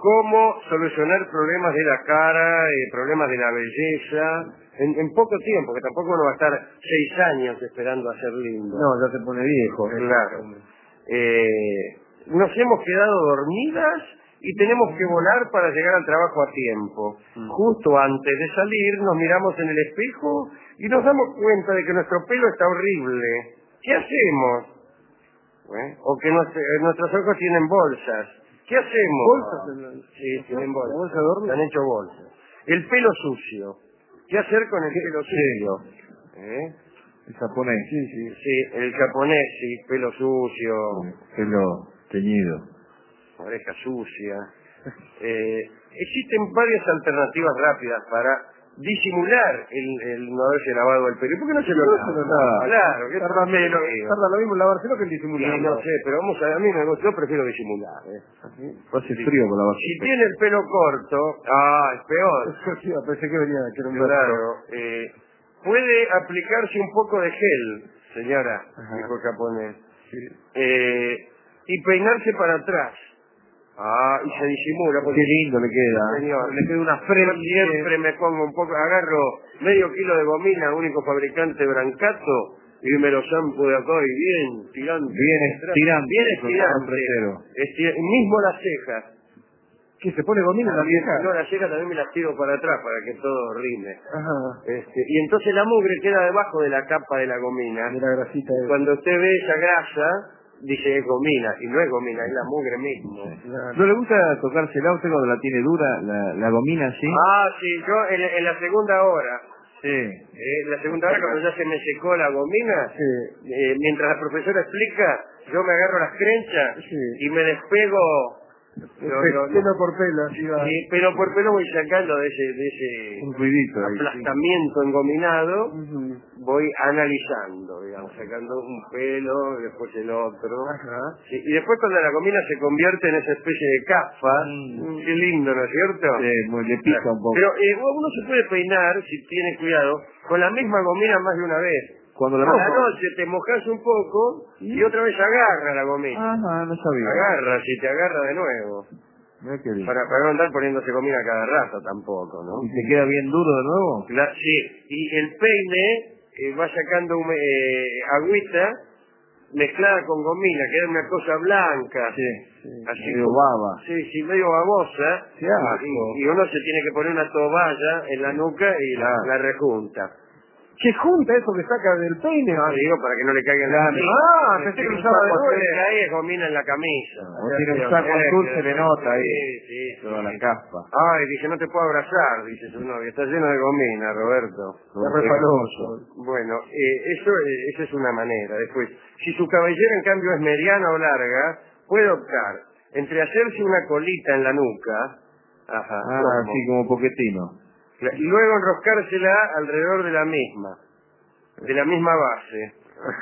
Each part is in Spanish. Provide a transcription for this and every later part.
cómo solucionar problemas de la cara, problemas de la belleza, en poco tiempo, que tampoco uno va a estar 6 años esperando a ser lindo. No, ya se pone viejo. Claro. Nos hemos quedado dormidas y tenemos que volar para llegar al trabajo a tiempo. Justo antes de salir nos miramos en el espejo y nos damos cuenta de que nuestro pelo está horrible. ¿Qué hacemos? O que nuestros ojos tienen bolsas. ¿Qué hacemos? ¿Bolsas? Sí, tienen bolsas. ¿Bolsa de dormir? Se han hecho bolsas. El pelo sucio. ¿Qué hacer con el pelo sucio? El japonés. Sí, el japonés, sí, pelo sucio. Pelo teñido. Oreja sucia. Existen varias alternativas rápidas para disimular el no haberse lavado el pelo. ¿Por qué no se lo lava? Claro, que tarda lo mismo lavárselo que el disimular. No sé, pero a mí yo prefiero disimular. Hace frío con lavarse. Si tiene el pelo corto, es peor. Pensé que venía que era un Claro. Puede aplicarse un poco de gel, señora, dijo el japonés. Y peinarse para atrás. Y se disimula. Qué lindo le queda. Señor, le queda una frente. Siempre me pongo un poco, agarro medio kilo de gomina, único fabricante Brancato, y me lo zampo de acá y bien tirante. Bien estirante. Mismo las cejas. ¿Qué, se pone gomina en la vieja? No, las cejas también me las tiro para atrás para que todo rime. Y entonces la mugre queda debajo de la capa de la gomina. De la grasita. Cuando usted ve esa grasa, dice es gomina, y no es gomina, es la mugre mismo. ¿No le gusta tocársela a usted cuando la tiene dura, la gomina así? Sí, yo en la segunda hora. Sí. La segunda hora, cuando ya se me secó la gomina, mientras la profesora explica, yo me agarro las crenchas y me despego. Pelo por pelo, así va. Sí, pelo por pelo voy sacando de ese un ruidito ahí, aplastamiento engominado, voy analizando, digamos, sacando un pelo, después el otro. Sí, y después cuando la gomina se convierte en esa especie de capa, qué lindo, ¿no es cierto? Le pica un poco. Pero uno se puede peinar, si tiene cuidado, con la misma gomina más de una vez. Cuando a la noche te mojas un poco y otra vez agarra la gomina. No sabía. Agarra, si te agarra de nuevo. Para no andar poniéndose gomina cada rato tampoco, ¿no? ¿Y te queda bien duro de nuevo? Sí, y el peine va sacando agüita mezclada con gomina, queda una cosa blanca. Así medio baba. Sí, medio babosa. Y uno se tiene que poner una toalla en la nuca y la rejunta. ¿Qué junta eso que saca del peine? Digo, para que no le caiga en la camisa. Pensé que usaba de nuevo. Cae gomina en la camisa. Tiene un saco azul, se le nota ahí. Toda la caspa. Dice, no te puedo abrazar, dice su novia. Está lleno de gomina, Roberto. Está refaloso. Bueno, esa es una manera. Después, si su cabellera en cambio es mediana o larga, puede optar entre hacerse una colita en la nuca. Así como poquetino. Y luego enroscársela alrededor de la misma base.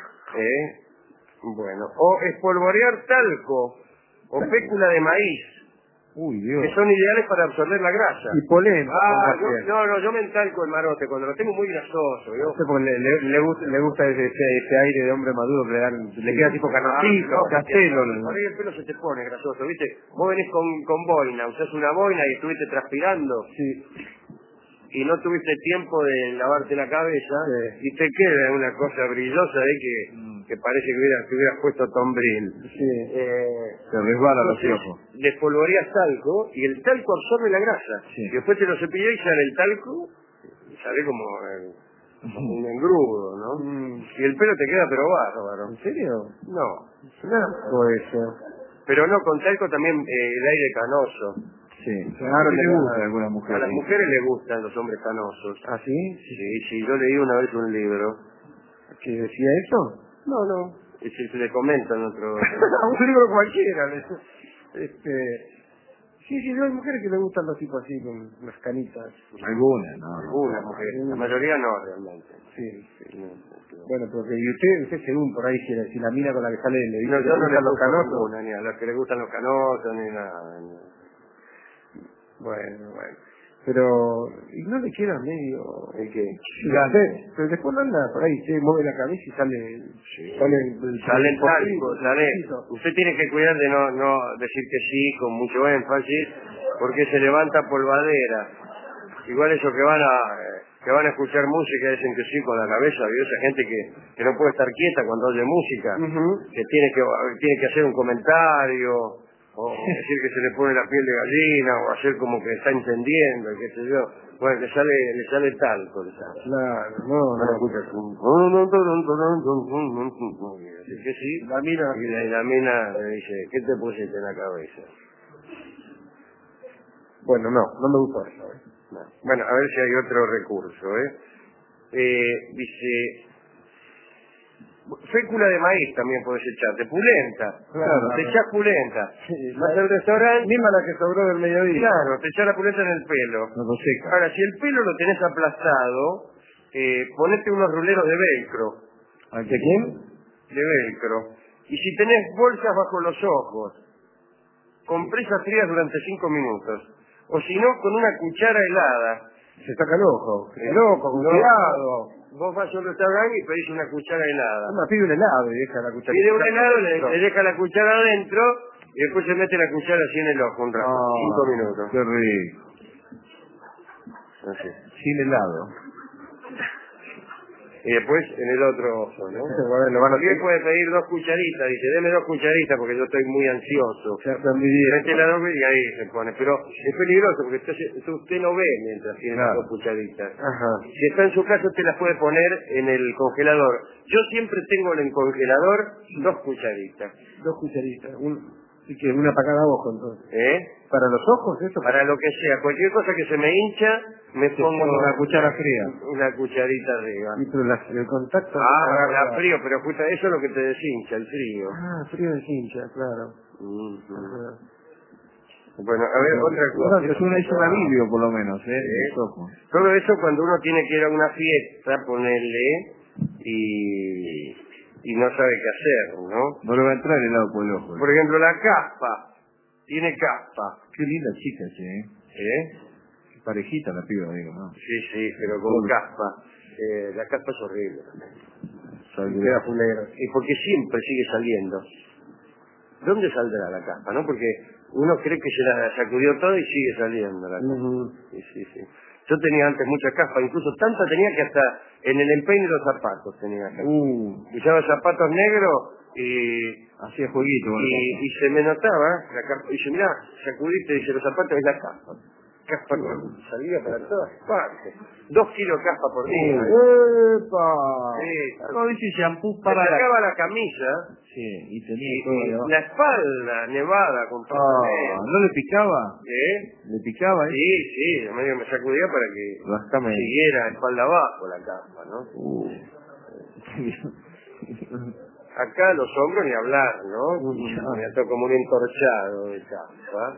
Bueno, o espolvorear talco o fécula de maíz, que son ideales para absorber la grasa. Y polen. Yo me entalco el marote cuando lo tengo muy grasoso. Le gusta ese aire de hombre maduro que le queda tipo canastito, castelo. Por ahí el pelo se te pone grasoso, ¿viste? Vos venís con boina, usás una boina y estuviste transpirando. Y no tuviste tiempo de lavarte la cabeza y te queda una cosa brillosa que parece que hubieras puesto tombril. Se resbala los ojos. Despolvoreas talco y el talco absorbe la grasa. Y después te lo cepillás y sale el talco y sale como un engrudo, ¿no? Y el pelo te queda pero bárbaro. ¿En serio? No. Pero no, con talco también el aire canoso. Claro, le gusta a algunas mujeres. A las mujeres les gustan los hombres canosos. ¿Ah, sí? Sí, yo leí una vez un libro. ¿Que decía eso? No. Y si le comentan otro... un libro cualquiera. Sí, hay mujeres que le gustan los tipos así, con las canitas. Algunas mujeres. La mayoría no, realmente. Bueno, porque y usted según por ahí, si la mina con la que sale le dice yo no le los canosos. Ninguna, ni a las que le gustan los canosos, ni nada. Bueno. Pero, ¿y no le queda medio? ¿El qué? Pero después no anda por ahí, se mueve la cabeza y sale... Sale el talco, sale. Usted tiene que cuidar de no decir que sí con mucho énfasis, porque se levanta polvadera. Igual esos que van a escuchar música dicen que sí con la cabeza, ¿vio? Esa gente que no puede estar quieta cuando oye música, que tiene que hacer un comentario, o decir que se le pone la piel de gallina, o hacer como que está entendiendo, qué sé yo. Bueno, le sale talco, le sale. Claro, no. Así que sí, Y la mina le dice, ¿qué te pusiste en la cabeza? bueno, no me gustó eso, No. Bueno, a ver si hay otro recurso, dice, fécula de maíz también podés echarte, pulenta. Claro. Te echás pulenta. Sí, vas al restaurante. Misma la que sobró del mediodía. Claro, te echás la pulenta en el pelo. No seca. Ahora, si el pelo lo tenés aplastado, ponete unos ruleros de velcro. ¿De quién? De velcro. Y si tenés bolsas bajo los ojos, compresas frías durante 5 minutos. O si no, con una cuchara helada. Se saca el ojo. El ojo, con cuidado. Vos vas a un restaurante y pedís una cuchara helada. Pide un helado y deja la cuchara. Pide un helado, le deja la cuchara adentro y después se mete la cuchara así en el ojo un rato. 5 minutos. Qué rico. Así. Sin helado. Y después en el otro ojo, ¿no? También puede pedir 2 cucharitas, dice, deme 2 cucharitas porque yo estoy muy ansioso. Mete la 2 y ahí se pone. Pero es peligroso porque usted no ve mientras tiene las 2 cucharitas. Si está en su casa usted las puede poner en el congelador. Yo siempre tengo en el congelador 2 cucharitas. 2 cucharitas. Así que una para cada ojo, entonces. ¿Para los ojos eso? Para lo que sea. Cualquier cosa que se me hincha, me pongo una cuchara fría. Una cucharita arriba. Y pero el contacto... da frío, pero justo eso es lo que te deshincha, el frío. Frío deshincha, claro. Bueno, a ver, otra cosa. Es un alivio, por lo menos, Todo eso cuando uno tiene que ir a una fiesta, ponerle, y no sabe qué hacer, ¿no? No le va a entrar el helado por el ojo. Por ejemplo, la caspa. Tiene caspa. Qué linda chica, parejita la piba, digo, ¿no? Sí, pero con caspa. La caspa es horrible. Queda fulero. Y porque siempre sigue saliendo. ¿Dónde saldrá la caspa, no? Porque uno cree que se la sacudió todo y sigue saliendo la caspa. Sí. Yo tenía antes mucha caspa, incluso tanta tenía que hasta en el empeine de los zapatos tenía caspa. Usaba zapatos negros y hacía jueguito. Y se me notaba la caspa. Y dice, mirá, sacudiste, dice, los zapatos es la caspa. Caspa salía para todas partes. 2 kilos de caspa por día. ¡Epa! Sí. Algo dice shampoo para... sacaba la camisa. Sí, y tenía todo. La espalda nevada con ¿no le picaba? ¿Le picaba? Sí, medio me sacudía para que siguiera espalda abajo la caspa, ¿no? Acá los hombros ni hablar, ¿no? Me ató como un entorchado de caspa.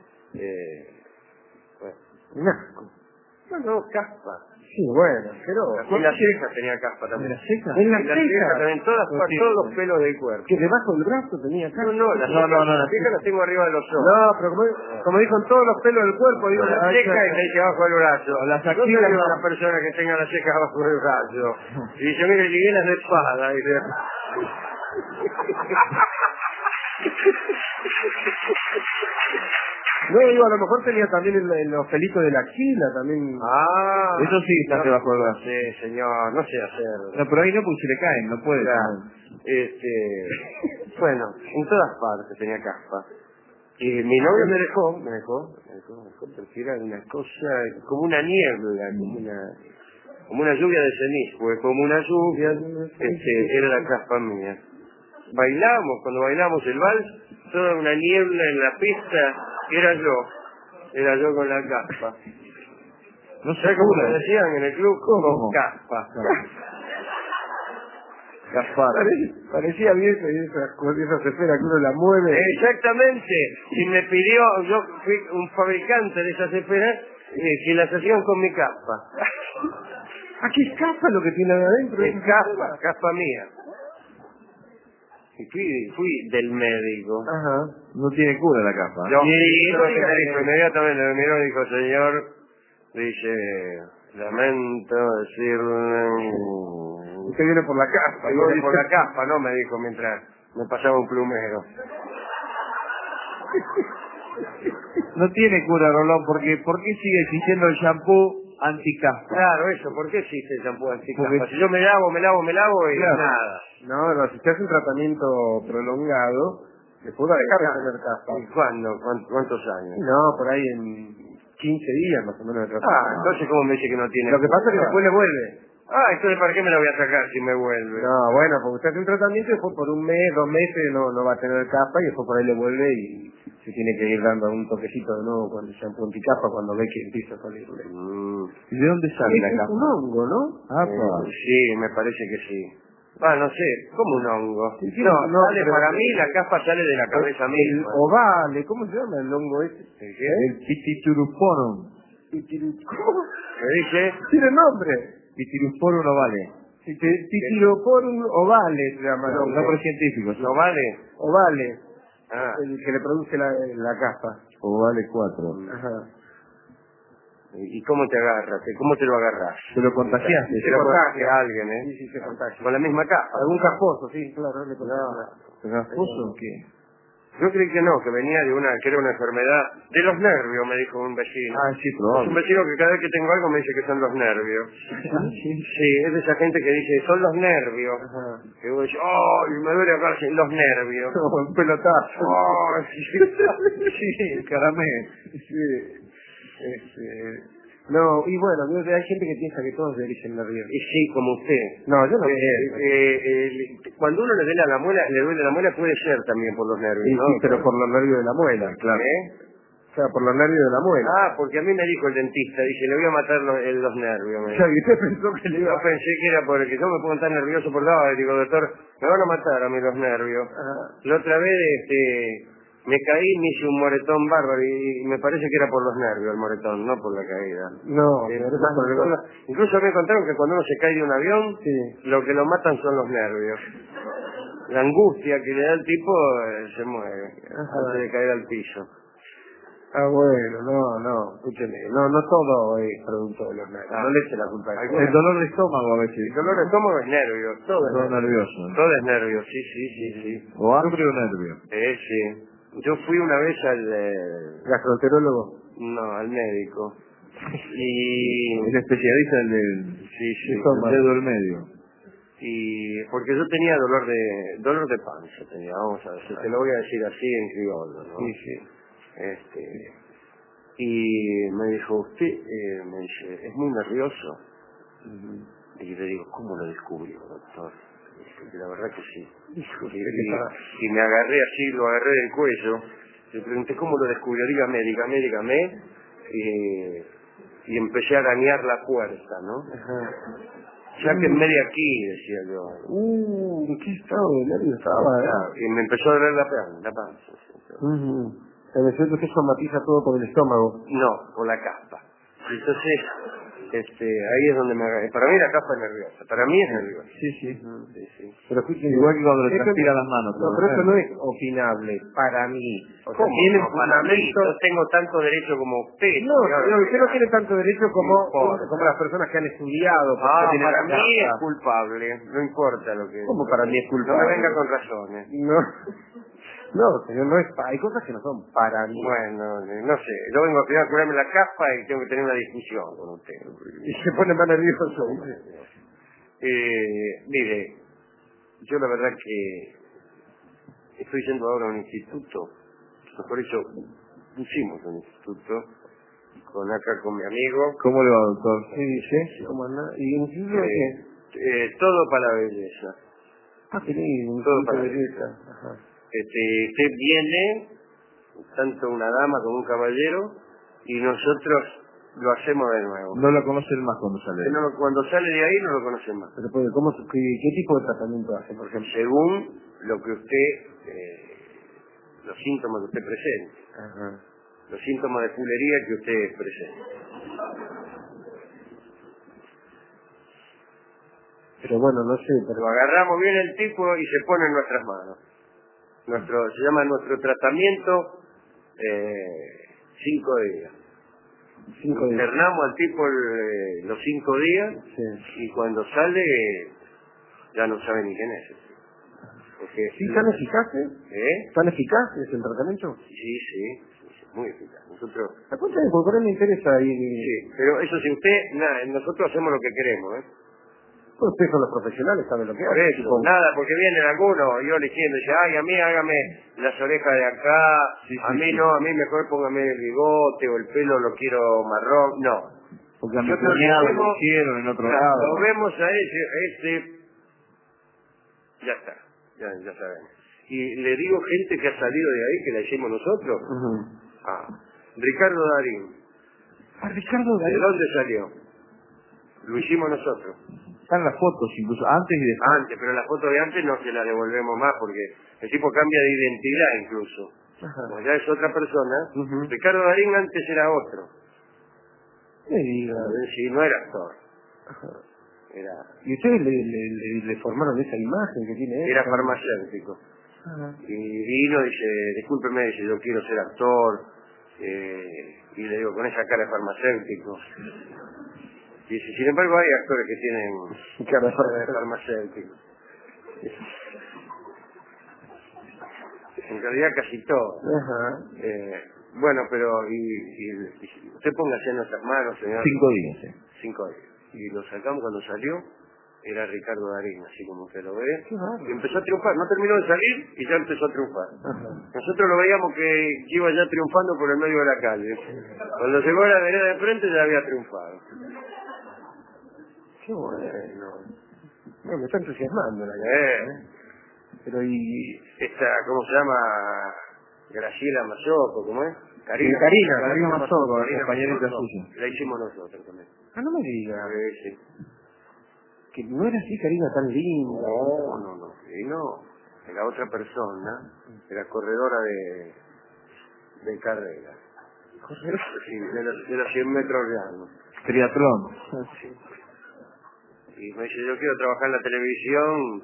Un asco. No, caspa. Sí, bueno, pero... En las cejas tenía caspa también. ¿En las cejas? En las cejas también, todos los pelos del cuerpo. ¿Que debajo del brazo tenía caspa? No, las cejas las tengo arriba de los ojos. No, pero como dijo, en todos los pelos del cuerpo, digo, las cejas y me dice abajo del brazo. Las no soy una persona que tenga las cejas abajo del brazo. Y dice, mire, liguelas de espada. Dice... No, digo, a lo mejor tenía también los pelitos de la axila, también. Eso sí está debajo del brazo. Sí, señor, no sé hacerlo. No, pero ahí no, porque se le caen, no puede. Bueno, en todas partes tenía caspa. Y mi novio me dejó, porque era una cosa, como una niebla, como una lluvia de ceniz, fue como una lluvia, era la caspa mía. Cuando bailamos el vals, toda una niebla en la pista, era yo con la caspa. No sé cómo me decían en el club, con caspa. Gaspar. Parecía bien esas esferas que uno la mueve. Exactamente. Y me pidió, yo fui un fabricante de esas esferas, que las hacían con mi caspa. ¿Qué es caspa lo que tiene ahí adentro? Es caspa mía. Y fui del médico. No tiene cura la caspa. Sí, eso me dijo, inmediatamente me miró y dijo, señor, dice, lamento decirle... Usted viene por la caspa. Viene por la caspa, ¿no? Me dijo mientras me pasaba un plumero. No tiene cura, Rolón, porque ¿por qué sigue existiendo el shampoo anticaspa? Claro, eso, ¿por qué existe el shampoo anticaspa? Porque- Si yo me lavo y Claro. nada. No, si te hace un tratamiento prolongado, después va a dejar de tener caspa. ¿Y cuándo? ¿Cuántos años? No, por ahí en 15 días más o menos de tratamiento. Entonces ¿cómo me dice que no tiene? Lo que pasa es que después le vuelve. Entonces ¿para qué me la voy a sacar si me vuelve? No, bueno, porque usted hace un tratamiento y después por un mes, 2 meses no va a tener caspa y después por ahí le vuelve y se tiene que ir dando un toquecito de nuevo con el shampoo anticaspa cuando ve que empieza a salirle. ¿Y de dónde sale la Es caspa? un hongo, ¿no? Sí, me parece que sí. No sé, como un hongo. Sí, sí, no, no, sale pero- para mí, la caspa sale de la cabeza El misma. ovale, ¿cómo se llama el hongo ese? ¿El qué? El Pitirusporum. ¿Cómo? ¿Me dice? Tiene nombre. Pitirusporum ovale. Pitiroporum ovale se llama el hongo. Nombre científico. ¿No vale? Ovale, Ah, el que le produce la caspa. Ovale 4. Ajá. ¿y cómo te agarras? ¿Cómo te lo agarras? Te lo contagiaste. Se lo contagia a alguien, Sí, sí, se contagia. Con la misma caspa. Algún casposo, sí, claro, le contagia. ¿Rasposo o qué? Yo creí que no, que venía que era una enfermedad de los nervios, me dijo un vecino. Sí, Es un probable. vecino que cada vez que tengo algo me dice que son los nervios. Sí. Sí, es de esa gente que dice, son los nervios. Ajá. Que vos decís, me duele acá, sí, los nervios. Un pelotazo. Sí, caramelo. Sí. No, y bueno, hay gente que piensa que todo es de origen nervioso. Y sí, como usted. No, yo no pienso. Cuando uno le duele la muela puede ser también por los nervios, Sí, ¿no? sí, pero por los nervios de la muela, claro. O sea, por los nervios de la muela. Porque a mí me dijo el dentista, dice, le voy a matar los nervios. Me O sea, que usted pensó que le iba Yo pensé que era porque yo me pongo tan nervioso por nada, digo, doctor, me van a matar a mí los nervios. La otra vez, me caí, me hice un moretón bárbaro y me parece que era por los nervios el moretón, no por la caída. No, Incluso me contaron que cuando uno se cae de un avión, sí. lo que lo matan son los nervios. La angustia que le da el tipo se muere antes de caer al piso. Bueno, no, escúcheme, no todo es producto de los nervios, no le eche la culpa a eso. El dolor de estómago a veces. El dolor de estómago es nervio, Todo nervioso. todo es nervio, sí. O hambre o nervio. Sí. Yo fui una vez al Gastroenterólogo. médico y El especialista del sí, el dedo del medio. y porque yo tenía dolor de panza tenía, vamos a decir, te lo voy a decir así en criollo, ¿no? Sí. Y me dijo, usted, me dice, es muy nervioso. Y le digo, ¿cómo lo descubrió, doctor? Porque la verdad que sí. Y me agarré así, lo agarré del cuello. Le pregunté, ¿cómo lo descubrió? Dígame. Y empecé a arañar la puerta, ¿no? Ya que en medio aquí, decía yo. ¿En qué estado de nervios estaba? Y me empezó a doler la panza. Es cierto que eso matiza todo por el estómago. No, por la caspa. Entonces, ahí es donde me agarré. Para mí la caspa es nerviosa. Para mí es nerviosa. Sí. Pero escuchen, Igual que cuando le esto- transpira las manos. No, pero eso no es opinable, para mí. O sea, ¿Cómo? tiene No, para mí, fundamento. yo tengo tanto derecho como usted. No, usted no tiene tanto derecho como importa. las personas que han estudiado. Tienen Para la mí casa. es culpable. No importa lo que... ¿Cómo para mí es culpable? No me venga con razones. No, señor, no es hay cosas que no son para mí. Bueno, no sé. Yo vengo a curarme la caspa y tengo que tener una discusión con usted. Y se pone más nervioso. Mire, yo la verdad que estoy yendo ahora a un instituto. Por eso pusimos un instituto con mi amigo. ¿Cómo le va, doctor? ¿Qué dice? ¿Cómo anda? ¿Y en instituto de qué? Todo para la belleza. Qué lindo, un Todo instituto para de la belleza. Ajá. Usted viene, tanto una dama como un caballero, y nosotros lo hacemos de nuevo. No lo conocen más cuando sale. Cuando sale de ahí no lo conocen más. Pero, ¿qué tipo de tratamiento hace, por ejemplo? Según lo que usted, los síntomas que usted presente, Ajá. los síntomas de fulería que usted presente. Pero bueno, no sé, pero... Lo agarramos bien el tipo y se pone en nuestras manos. Se llama nuestro tratamiento 5 días. 5 días. Internamos al tipo los 5 días y cuando sale ya no sabe ni quién es. Porque, ¿Sí tan eficaces? ¿Tan eficaces el tratamiento? Sí. muy eficaz. Nosotros... Cuéntame, porque ahora me interesa ahí. Sí, pero eso si usted, nada, nosotros hacemos lo que queremos, ¿eh? Pues ustedes son los profesionales, saben lo que Por hacen. eso, supongo. nada, porque vienen algunos, yo eligiendo, dice, ay, a mí hágame las orejas de acá, a mí no, a mí mejor póngame el bigote o el pelo lo quiero marrón, no. Porque a mi Nosotros cuñado lo lo hicieron en otro claro, lado. lo vemos a ese, ya está, ya sabemos. Y le digo gente que ha salido de ahí, que la hicimos nosotros. Ricardo Darín. Ricardo ¿De Darín. dónde salió? Lo hicimos nosotros. Están las fotos, incluso antes y después. Antes, pero la foto de antes no se la devolvemos más porque el tipo cambia de identidad incluso. Como ya es otra persona. Ricardo Darín antes era otro. Sí, no era actor. Era... ¿Y ustedes le formaron esa imagen que tiene él? Era farmacéutico. Y vino, dice, discúlpeme, dice, yo quiero ser actor. Y le digo, con esa cara de farmacéutico. Y dice, sin embargo hay actores que tienen cara de farmacéutico. En realidad casi todos. Bueno, pero y usted póngase en nuestras manos, señor. 5 días, sí. 5 días. Y lo sacamos cuando salió, era Ricardo Darín, así como usted lo ve. Y empezó a triunfar, no terminó de salir y ya empezó a triunfar. Nosotros lo veíamos que iba ya triunfando por el medio de la calle. Cuando llegó a la vereda de frente ya había triunfado. Qué bueno. No, me está entusiasmando la Pero y... Esta, ¿cómo se llama? Graciela Mazoco, ¿cómo es? Karina Mazoco, compañerita suya. La hicimos nosotros también. No me diga. Sí. Que no era así Karina tan linda. No. Y no. La otra persona era corredora de carrera. ¿Corredora? Sí, de los 100 metros llanos. Triatlón. Y me dice, yo quiero trabajar en la televisión.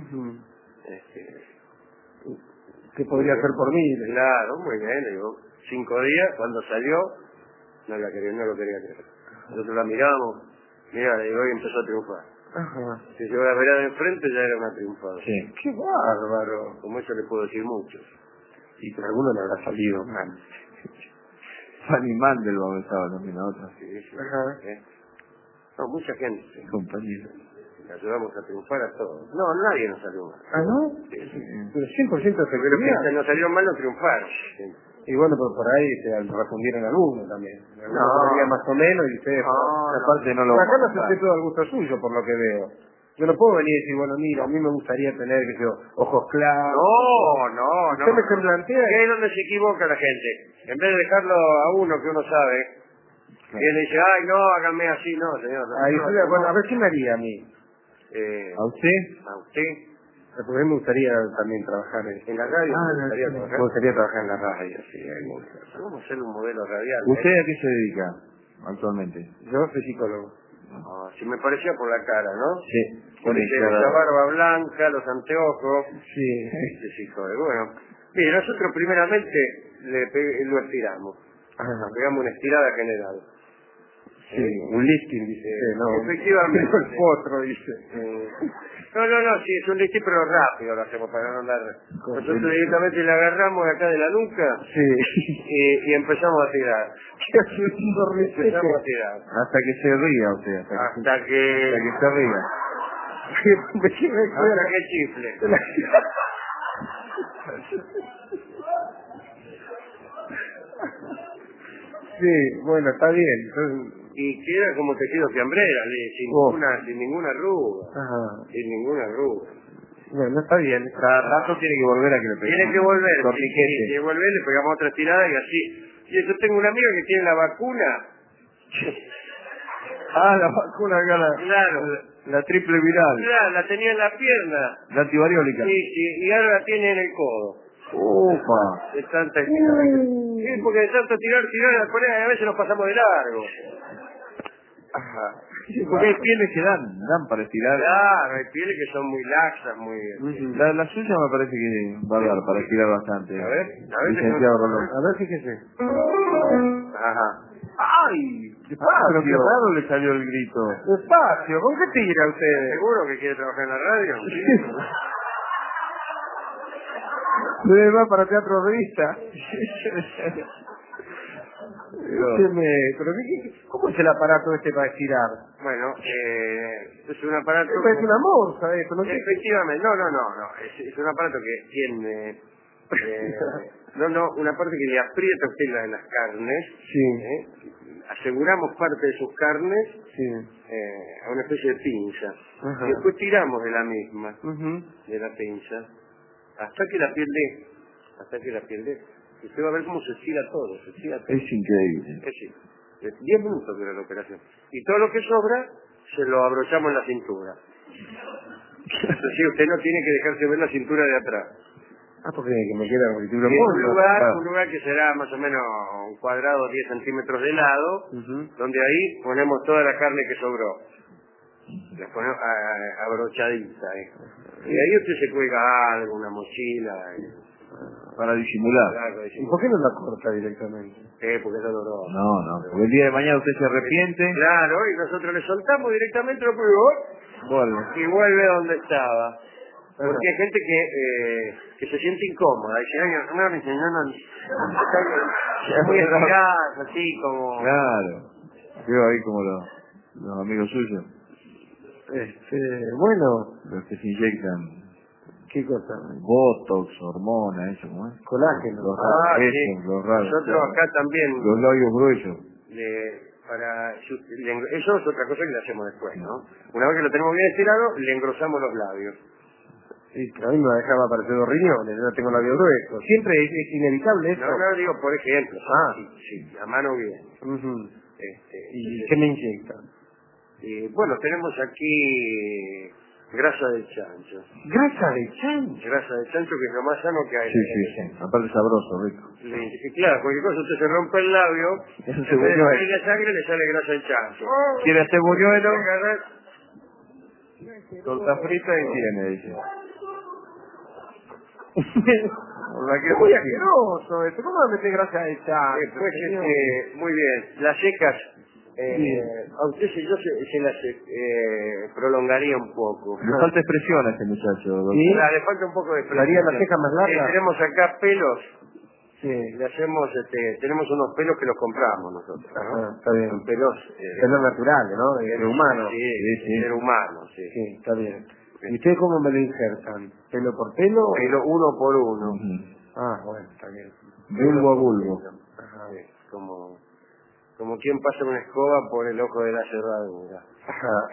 ¿Qué podría hacer por mí? Claro, muy bien, le digo. 5 días, cuando salió, no lo quería creer. Nosotros la miramos, mira, le digo, y empezó a triunfar. Si llegó a la vereda de enfrente, ya era una triunfada. Sí. ¡Qué bárbaro! Como eso le puedo decir mucho. Y por alguno le habrá salido mal. Fanny Mandel va a estar también a otra. Sí. No, mucha gente. Compañero. Le ayudamos a triunfar a todos. No, nadie nos salió mal. ¿No? Sí. Pero 100% de Pero efectividad. que nos salió mal, no triunfaron. Sí. Y bueno, por ahí se refundieron algunos también. Algunos más o menos y ustedes... Aparte no lo... Acá no se hace todo al gusto suyo, por lo que veo. Yo no puedo venir y decir, bueno, mira, a mí me gustaría tener, qué sé yo, ojos claros. No. Usted me semblantea... Que es donde se equivoca la gente. En vez de dejarlo a uno que uno sabe, y él dice, ay, no, háganme así, no, señor. Bueno, a ver qué me haría a mí. ¿A usted? A usted. Porque a mí me gustaría también trabajar en la radio. Me gustaría trabajar en la radio, sí. Vamos a hacer un modelo radial. ¿Usted a qué se dedica actualmente? Yo soy psicólogo. Si me parecía por la cara, ¿no? Sí. Con esa barba blanca, los anteojos. Sí. Bueno, mire, nosotros primeramente lo estiramos. Pegamos una estirada general. Sí, un lifting, dice. No, efectivamente. El potro, dice. No, sí, es un lifting, pero rápido lo hacemos para no andar. Nosotros directamente le agarramos de acá de la nuca y empezamos a tirar. Empezamos a tirar. Hasta que se ría usted. Hasta que se ría. Hasta que chifle. Sí, bueno, está bien. Y queda como tejido fiambrera, sin ninguna arruga. Sin ninguna arruga. Bueno, está bien. Cada rato tiene que volver a que le pegue. Tiene que volver. Tiene que volver, le pegamos otra estirada y así. Y yo tengo un amigo que tiene la vacuna. La vacuna acá, Claro. La triple viral. Claro, la tenía en la pierna. La antivariólica. Sí, y ahora la tiene en el codo. Ufa. De tanta estirada. Sí, porque de tanto tirar, la poner, a veces nos pasamos de largo. Porque hay pieles que dan para estirar. Claro, hay pieles que son muy laxas, muy... La suya me parece que va a dar para estirar bastante. A ver, licenciado Rolón. A ver, fíjese. ¡Ay! Pero qué raro le salió el grito. Despacio, ¿con qué tira usted? ¿Seguro que quiere trabajar en la radio? Debe va para Teatro Revista. ¿Cómo es el aparato este para estirar? Bueno, es un aparato... Es una morsa eso, ¿no? Efectivamente, no. Es un aparato que tiene... una parte que le aprieta usted las carnes. Sí. Aseguramos parte de sus carnes Sí. A una especie de pinza. Ajá. Y después tiramos de la misma, Uh-huh. de la pinza, hasta que la piel dé. Y usted va a ver cómo se estira todo, Es increíble. Es decir, 10 minutos dura la operación. Y todo lo que sobra, se lo abrochamos en la cintura. Es decir, usted no tiene que dejarse ver la cintura de atrás. Porque me queda como si tuviera Y es polvo. un lugar que será más o menos un cuadrado 10 centímetros de lado, donde ahí ponemos toda la carne que sobró. La ponemos abrochadita. Y ahí usted se cuelga algo, una mochila. Para disimular. Claro, ¿Y por qué no la corta directamente? Porque es doloroso. No, porque el día de mañana usted se arrepiente. Claro, y nosotros le soltamos directamente lo que y vuelve donde estaba. Porque hay gente que se siente incómoda. Dice, no. Es muy eficaz, así como... Claro. Veo ahí como los amigos suyos. Bueno. Los que se inyectan. ¿Qué cosa? Botox, hormona, eso, ¿cómo es? Colágeno. Sí. Los raros. Nosotros acá también... Los labios gruesos. Eso es otra cosa que le hacemos después, ¿no? Una vez que lo tenemos bien estirado, le engrosamos los labios. Sí, pero a mí me dejaba aparecer los riñones, yo no tengo labio grueso. Siempre es inevitable eso. No, digo por ejemplo. Sí, a mano bien. Uh-huh. ¿Y qué me inyecta? Bueno, tenemos aquí grasa de chancho. ¿Grasa de chancho? Grasa de chancho, que es lo más sano que hay. Sí. Aparte sabroso, rico. Claro, cualquier cosa usted se rompe el labio, Es un en vez de cebuñuelo. salir la sangre, le sale grasa de chancho. ¿Quiere hacer buñuelo? Agarrar Torta frita y tiene, dice. Es muy asqueroso esto. ¿Cómo me meter grasa de chancho? Después, muy bien, las secas, a usted yo se las prolongaría un poco. Le falta expresión a este muchacho, doctor. ¿Sí? Le falta un poco de ¿Le haría la ceja más larga? tenemos acá pelos, Sí. le hacemos, tenemos unos pelos que los compramos nosotros, ¿no? Está bien. Son pelos... Pelos naturales, ¿no? De humano. Sí, ser humano, sí. Sí, está bien. ¿Y ustedes cómo me lo injertan? ¿Pelo por pelo? Pelo uno por uno. Bueno, está bien. Bulbo a bulbo. Ajá. Sí, como quien pasa una escoba por el ojo de la cerradura. Ajá.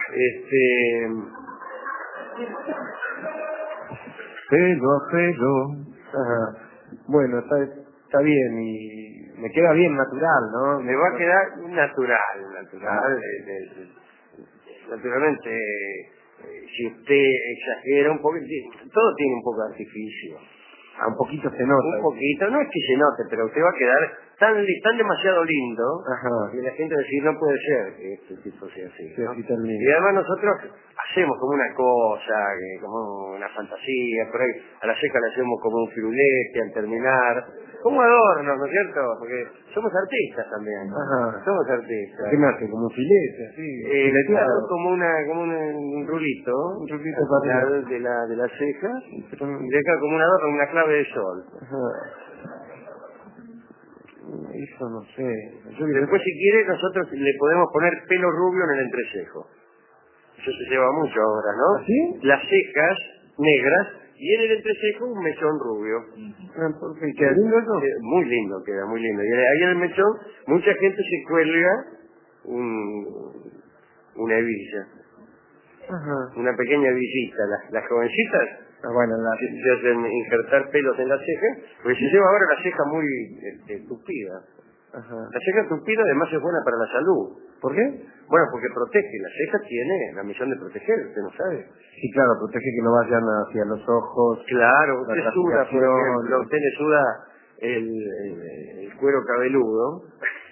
Pelo a pelo. Ajá. Bueno, está bien y me queda bien natural, ¿no? Me va a quedar natural. Naturalmente, si usted exagera un poco, todo tiene un poco de artificio. Un poquito se nota. Un poquito, no es que se note, pero usted va a quedar tan demasiado lindo, Ajá. que la gente va a decir, no puede ser que este tipo sea así, Sí, ¿no? así también. Y además nosotros hacemos como una cosa, como una fantasía, por ahí a la seca le hacemos como un firulete al terminar, como adornos, ¿no es cierto? Porque somos artistas también. Ajá. Somos artistas. ¿Qué me hace? ¿Como un filete? Así. Claro, como un rulito. Un rulito para arriba. de la ceja. Y de acá como un adorno, una clave de sol. Ajá. Eso no sé. Después, si quiere, nosotros le podemos poner pelo rubio en el entrecejo. Eso se lleva mucho ahora, ¿no? ¿Sí? Las cejas negras y en el entrecejo un mechón rubio. ¿Y queda lindo eso? Muy lindo queda, muy lindo. Y ahí en el mechón mucha gente se cuelga una hebilla. Ajá. Una pequeña hebillita. Las jovencitas Bueno, se hacen injertar pelos en la ceja, porque se lleva ahora la ceja muy tupida. Ajá. La ceja tupida además es buena para la salud. ¿Por qué? Bueno, porque protege. La ceja tiene la misión de proteger, usted no sabe. Sí, claro, protege que no vayan hacia los ojos. Claro, La usted suda, por transpiración. ejemplo, usted le suda el cuero cabeludo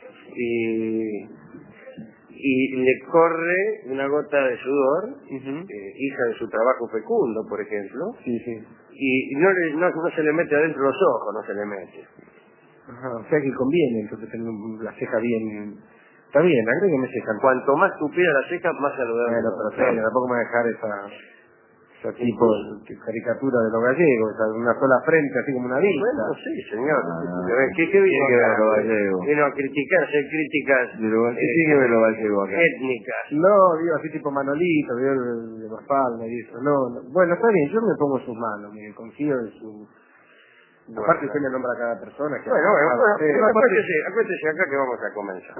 y le corre una gota de sudor, hija de su trabajo fecundo, por ejemplo, Sí. y no se le mete adentro los ojos, no se le mete. Ajá. O sea que conviene, entonces tener la ceja bien. Está bien, agrégueme ceja. Cuanto más tupida la ceja, más saludable. Bueno, pero tampoco me voy a dejar esa... Ese tipo de caricatura de los gallegos, o sea, una sola frente, así como una vista. Bueno, sí, señor. ¿Qué Tiene vino que ver acá? los gallegos. Vino a criticar, hacer críticas ¿Qué tiene que ver los gallegos acá? étnicas. No, digo así tipo Manolito, digo el de Mafalda y eso. No, no. Bueno, está bien, yo me pongo en sus manos, me confío en su... Bueno, Aparte usted me nombra a cada persona. Que bueno, aparte, acuérdese acá que vamos a comenzar.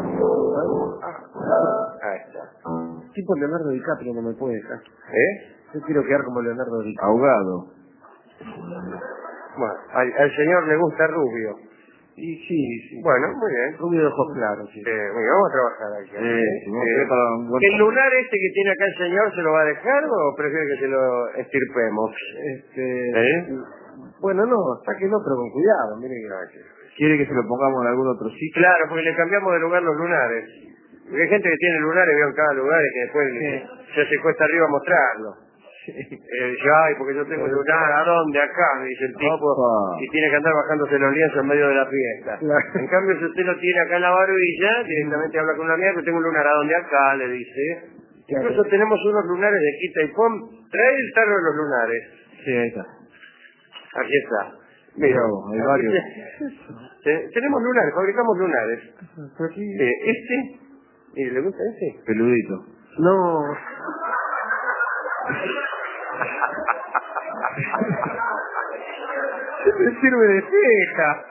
Ahí está. tipo Leonardo DiCaprio no me puede dejar. ¿Eh? Yo quiero quedar como Leonardo DiCaprio. Ahogado. Bueno, al señor le gusta rubio. Y sí. Bueno, muy bien. Rubio de ojos claros, sí. Muy bien, vamos a trabajar aquí. Si vos querés para un buen... ¿El lunar este que tiene acá el señor se lo va a dejar o prefiere que se lo estirpemos? Bueno, no, sáquenlo, pero con cuidado, mire que... ¿Quiere que se lo pongamos en algún otro sitio? Claro, porque le cambiamos de lugar los lunares. Porque hay gente que tiene lunares, veo en cada lugar y que después se cuesta arriba a mostrarlo. Dice, ay, porque yo tengo lunar, ¿a dónde? Acá, me dice el tipo, y tiene que andar bajándose los lienzos en medio de la fiesta. Claro. En cambio, si usted lo tiene acá en la barbilla, directamente habla con la mía, que tengo un lunar, ¿a dónde? Acá, le dice. Claro. Incluso tenemos unos lunares de quita y pon, trae el tarro de los lunares. Sí, ahí está. Aquí está. Mira, hay varios. Tenemos lunares, fabricamos lunares. Pero aquí... ¿Y le gusta este? Peludito. No. Me sirve de ceja.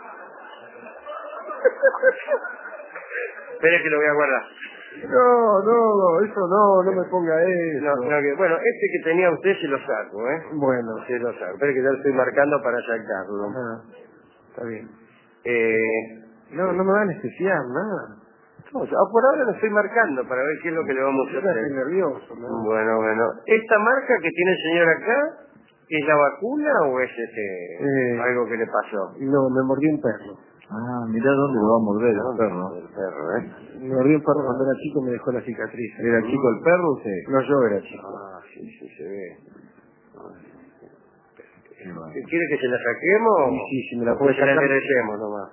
Espere que lo voy a guardar. No, eso no me ponga eso. Bueno, este que tenía usted se lo saco, ¿eh? Bueno. Se lo saco. Espere que ya lo estoy marcando para sacarlo. Está bien. No me va a anestesiar, nada. Por ahora lo estoy marcando para ver qué es lo que le vamos a hacer. Estoy nervioso, ¿no? Bueno. ¿Esta marca que tiene el señor acá es la vacuna o es algo que le pasó? No, me mordió un perro. Ah, mirá dónde lo va a morder el perro. El perro, Me mordió un perro cuando era chico y me dejó la cicatriz. ¿Era chico el perro o usted? No, yo era chico. Sí, se ve. ¿Quiere que se la saquemos? Sí, me la puede sacar. sacar. Se la enderecemos nomás.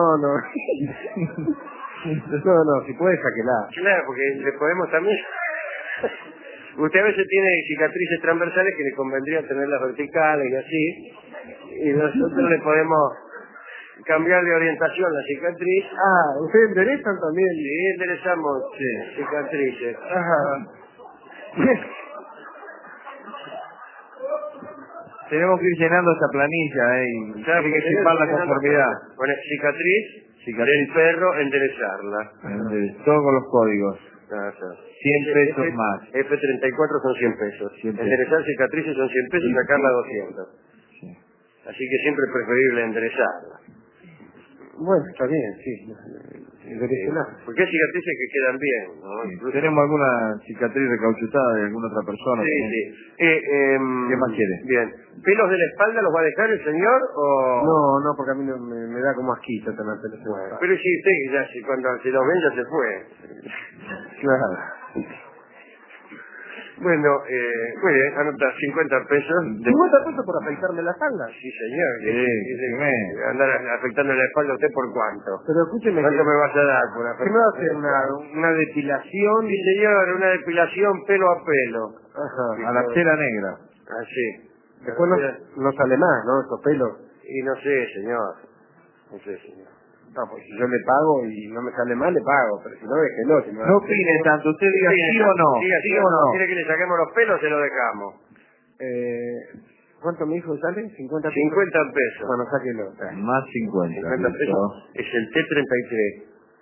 No, si puede, sáquela. Claro, porque le podemos también... Usted a veces tiene cicatrices transversales que le convendría tenerlas verticales y así, y nosotros le podemos cambiar de orientación la cicatriz. ¿ustedes enderezan también? Sí, enderezamos cicatrices. Tenemos que ir llenando esta planilla, y hay que firmar la conformidad. Bueno, cicatriz del perro, enderezarla. Todo con los códigos. 100 pesos más. F34 son 100 pesos. 100 pesos. Enderezar cicatrices son 100 pesos y sacarla 200. Sí. Así que siempre es preferible enderezarla. Bueno, está bien, sí. Porque hay cicatrices que quedan bien, ¿no? Sí. ¿Tenemos alguna cicatriz recauchutada de alguna otra persona? Sí. ¿Qué más quiere? Bien. ¿Pelos de la espalda los va a dejar el señor o...? No, porque a mí me da como asquito tener pelos en la espalda. Pero si usted cuando se los ven ya se fue. Claro. Bueno, muy bien, anota 50 pesos. 50 pesos por afeitarme la espalda. Sí, señor. Sí, andar afectando la espalda a usted por cuánto. Pero escúcheme. ¿Cuánto me vas a dar por afeitar? ¿Qué me va a hacer? ¿Una depilación? Sí, señor, una depilación pelo a pelo. Ajá. A la cera negra. Así. Después no sale más, ¿no? Esos pelos. Y no sé, señor. No, pues si yo le pago y no me sale mal, le pago. Pero si no, déjelo. Si no opine tanto. Usted diga sí o no. Sí o no. ¿Quiere que le saquemos los pelos? Se lo dejamos. ¿Cuánto me dijo que sale? 50 pesos. 50 pesos. Bueno, sáquelo. Más 50. 50 pesos. Es el T33.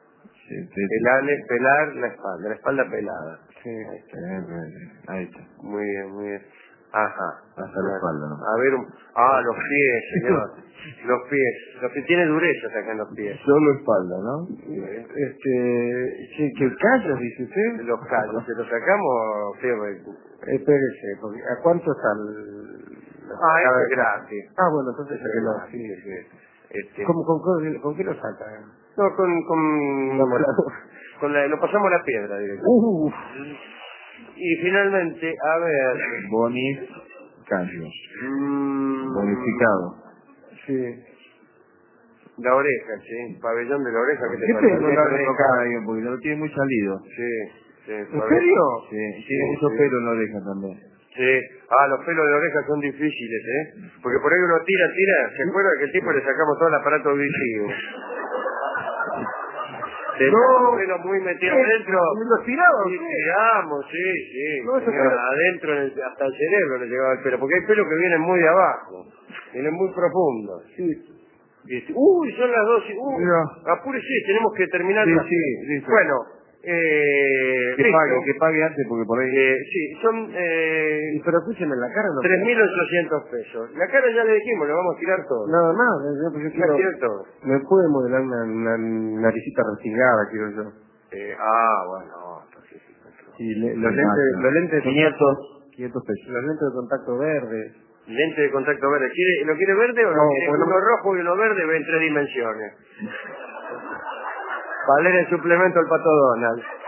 Pelar la espalda pelada. Sí. Ahí está. Muy bien. Ajá. Hasta la espalda, ¿no? A ver, los pies, señor. Los pies. Tiene dureza acá en los pies. Solo espalda, ¿no? ¿Qué callos, dice usted? Los callos. ¿Se los sacamos? Espérese, porque ¿a cuánto está el...? Es gratis. Bueno, entonces sáquelo. ¿Con qué lo saca? No, lo pasamos a la piedra directamente. Y finalmente, a ver... Bonificados. Bonificado. Sí. La oreja, sí. Pabellón de la oreja. ¿Qué tengo en la oreja? Ahí un poquito, lo tiene muy salido. Sí. ¿En serio? Sí, tiene mucho pelo en la oreja también. Sí. Ah, los pelos de oreja son difíciles, ¿eh? Porque por ahí uno tira, ¿se acuerda que el tipo le sacamos todo el aparato auditivo? No, pelo muy metido adentro. ¿Los tiramos? Sí, tiramos, sí. No, eso Señora, claro. adentro, hasta el cerebro le llegaba el pelo. Porque hay pelos que vienen muy de abajo. Vienen muy profundos. Sí. Uy, son las 12. Mira. Apúrese, tenemos que terminar. Sí, listo. Bueno, que pague antes porque por ahí... sí, son Pero escúcheme, la cara no... 3.800 pesos. La cara ya le dijimos, le vamos a tirar todo. Nada más, yo quiero... Tirar todo. Me puede modelar una naricita respingada, quiero yo. Bueno, entonces sí. Y los lentes... 500 pesos. Los lentes de contacto verde. Lente de contacto verde. ¿Lo quiere verde o No, lo quiere? bueno. Uno rojo y uno verde ve en 3 dimensiones. Para leer el suplemento al Pato Donald.